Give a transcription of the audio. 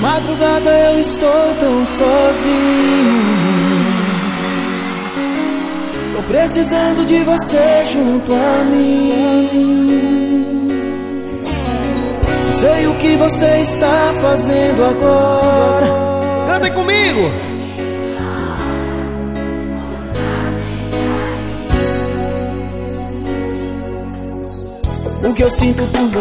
madrugada eu estou tão sozinho. Tô precisando de você junto a mim. Sei o que você está fazendo agora. Cantem comigo! O que eu sinto por você